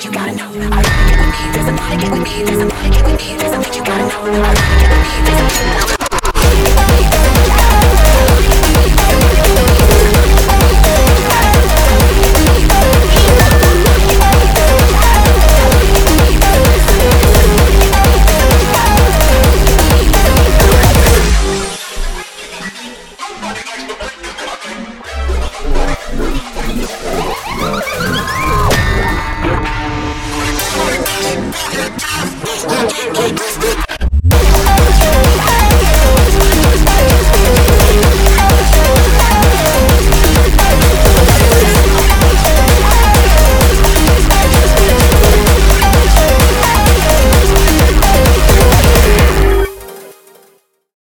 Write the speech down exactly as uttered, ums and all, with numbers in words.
you gotta know. Are you get with me? There's somebody get with me. There's somebody get with me. There's something you gotta know. Are you get with me? There's something. We'll be right back.